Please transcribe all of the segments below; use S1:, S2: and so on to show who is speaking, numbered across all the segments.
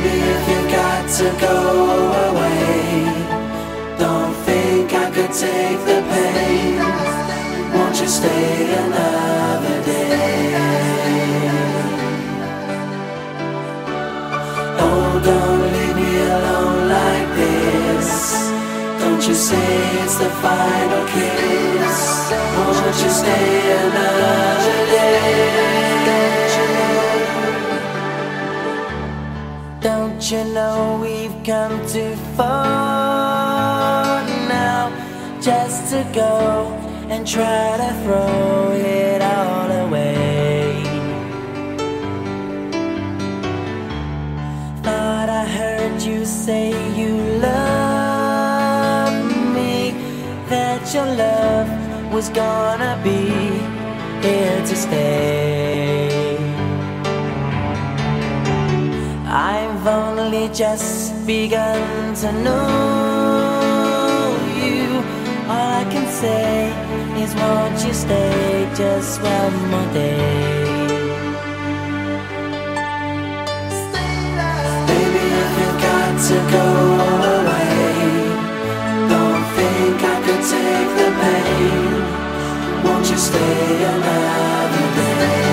S1: Baby, if you got to go away, don't think I could take the pain. Won't you stay another day? Oh, don't leave me alone like this. Don't you say it's the final kiss. Won't you stay another day? Don't you know we've come too far now just to go and try to throw it all away? Thought I heard you say you love me, that your love was gonna be here to stay. I've only just begun to know you. All I can say is won't you stay just one more day? Baby, if you got to go away, don't think I could take the pain. Won't you stay another day?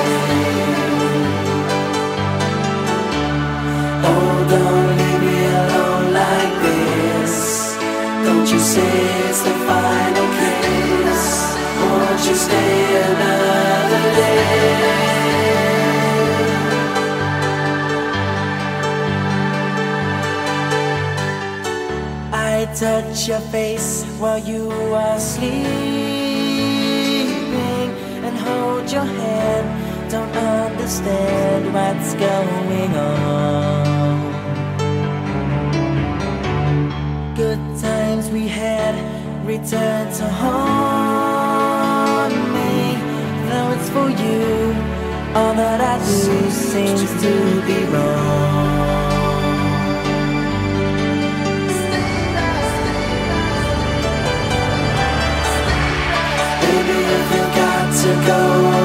S1: Oh, don't leave me alone like this. Don't you say it's the final kiss. Won't you stay another day? I touch your face while you are sleeping and hold your hand. Don't understand what's going on. Good times we had return to haunt me. Though it's for you, all that I do seems to be wrong. Baby, if you got to go